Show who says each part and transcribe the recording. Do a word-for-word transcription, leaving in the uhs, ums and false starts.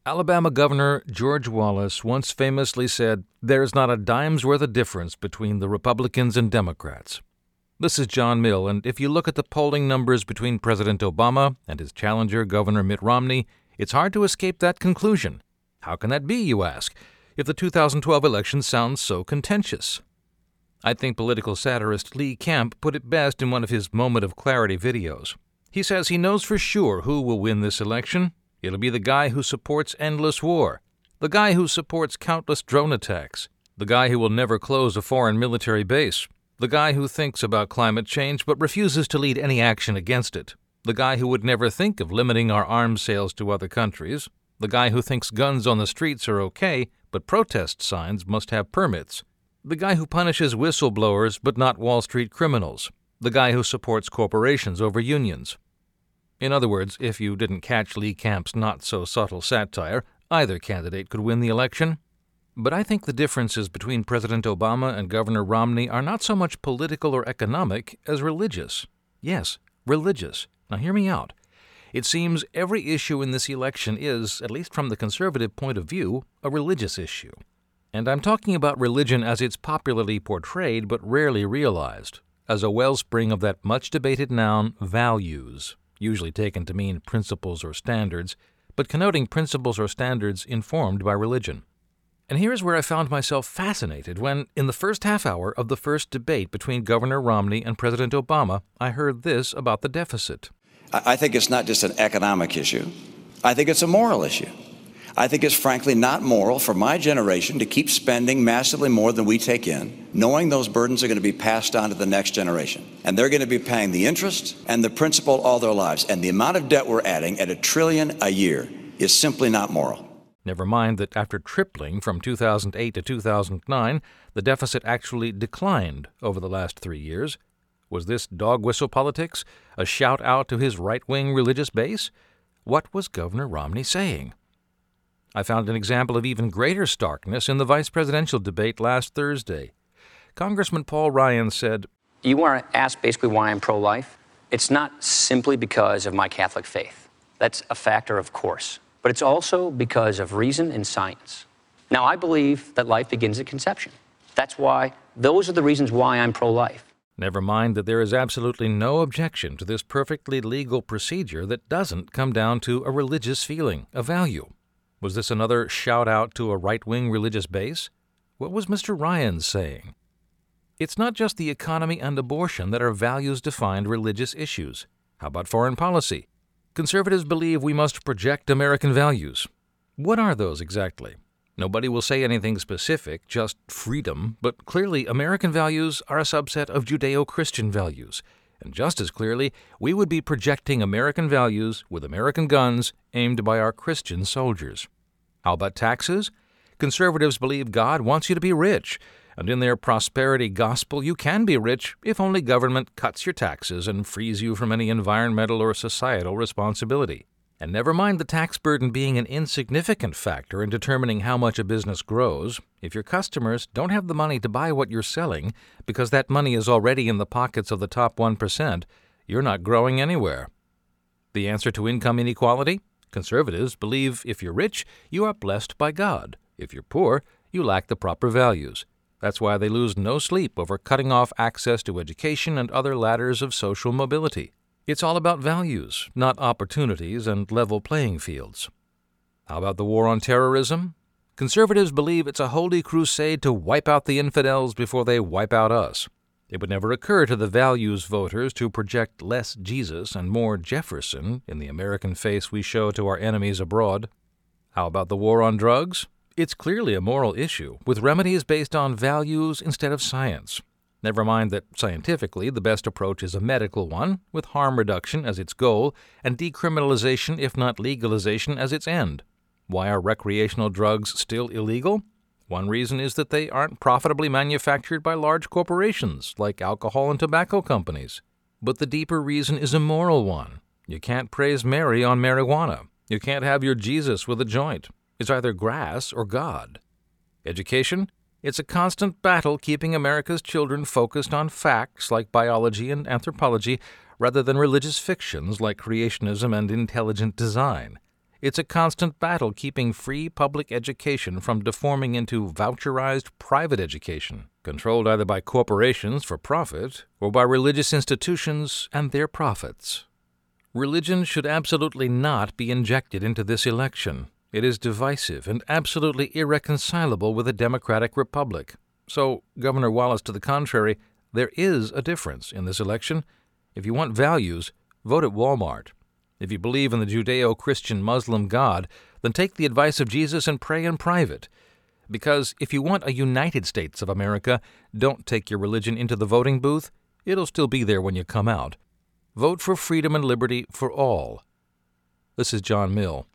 Speaker 1: Alabama Governor George Wallace once famously said, "There's not a dime's worth of difference between the Republicans and Democrats." This is John Mill, and if you look at the polling numbers between President Obama and his challenger, Governor Mitt Romney, it's hard to escape that conclusion. How can that be, you ask, if the two thousand twelve election sounds so contentious? I think political satirist Lee Camp put it best in one of his Moment of Clarity videos. He says he knows for sure who will win this election. It'll be the guy who supports endless war, the guy who supports countless drone attacks, the guy who will never close a foreign military base, the guy who thinks about climate change but refuses to lead any action against it, the guy who would never think of limiting our arms sales to other countries, the guy who thinks guns on the streets are okay but protest signs must have permits, the guy who punishes whistleblowers but not Wall Street criminals, the guy who supports corporations over unions. In other words, if you didn't catch Lee Camp's not-so-subtle satire, either candidate could win the election. But I think the differences between President Obama and Governor Romney are not so much political or economic as religious. Yes, religious. Now hear me out. It seems every issue in this election is, at least from the conservative point of view, a religious issue. And I'm talking about religion as it's popularly portrayed but rarely realized, as a wellspring of that much-debated noun, values, usually taken to mean principles or standards, but connoting principles or standards informed by religion. And here's where I found myself fascinated when, in the first half hour of the first debate between Governor Romney and President Obama, I heard this about the deficit.
Speaker 2: I think it's not just an economic issue. I think it's a moral issue. I think it's frankly not moral for my generation to keep spending massively more than we take in, knowing those burdens are going to be passed on to the next generation. And they're going to be paying the interest and the principal all their lives. And the amount of debt we're adding at a trillion a year is simply not moral.
Speaker 1: Never mind that after tripling from two thousand eight to two thousand nine, the deficit actually declined over the last three years. Was this dog whistle politics, a shout out to his right-wing religious base? What was Governor Romney saying? I found an example of even greater starkness in the vice presidential debate last Thursday. Congressman Paul Ryan said,
Speaker 3: "You want to ask basically why I'm pro-life? It's not simply because of my Catholic faith. That's a factor, of course. But it's also because of reason and science. Now, I believe that life begins at conception. That's why, those are the reasons why I'm pro-life."
Speaker 1: Never mind that there is absolutely no objection to this perfectly legal procedure that doesn't come down to a religious feeling, a value. Was this another shout-out to a right-wing religious base? What was Mister Ryan saying? It's not just the economy and abortion that are values-defined religious issues. How about foreign policy? Conservatives believe we must project American values. What are those exactly? Nobody will say anything specific, just freedom, but clearly American values are a subset of Judeo-Christian values. And just as clearly, we would be projecting American values with American guns aimed by our Christian soldiers. How about taxes? Conservatives believe God wants you to be rich, and in their prosperity gospel, you can be rich if only government cuts your taxes and frees you from any environmental or societal responsibility. And never mind the tax burden being an insignificant factor in determining how much a business grows, if your customers don't have the money to buy what you're selling because that money is already in the pockets of the top one percent, you're not growing anywhere. The answer to income inequality? Conservatives believe if you're rich, you are blessed by God. If you're poor, you lack the proper values. That's why they lose no sleep over cutting off access to education and other ladders of social mobility. It's all about values, not opportunities and level playing fields. How about the war on terrorism? Conservatives believe it's a holy crusade to wipe out the infidels before they wipe out us. It would never occur to the values voters to project less Jesus and more Jefferson in the American face we show to our enemies abroad. How about the war on drugs? It's clearly a moral issue, with remedies based on values instead of science. Never mind that scientifically the best approach is a medical one, with harm reduction as its goal and decriminalization, if not legalization, as its end. Why are recreational drugs still illegal? One reason is that they aren't profitably manufactured by large corporations like alcohol and tobacco companies. But the deeper reason is a moral one. You can't praise Mary on marijuana. You can't have your Jesus with a joint. It's either grass or God. Education? It's a constant battle keeping America's children focused on facts like biology and anthropology rather than religious fictions like creationism and intelligent design. It's a constant battle keeping free public education from deforming into voucherized private education, controlled either by corporations for profit or by religious institutions and their profits. Religion should absolutely not be injected into this election. It is divisive and absolutely irreconcilable with a democratic republic. So, Governor Wallace, to the contrary, there is a difference in this election. If you want values, vote at Walmart. If you believe in the Judeo-Christian Muslim God, then take the advice of Jesus and pray in private. Because if you want a United States of America, don't take your religion into the voting booth. It'll still be there when you come out. Vote for freedom and liberty for all. This is John Mill.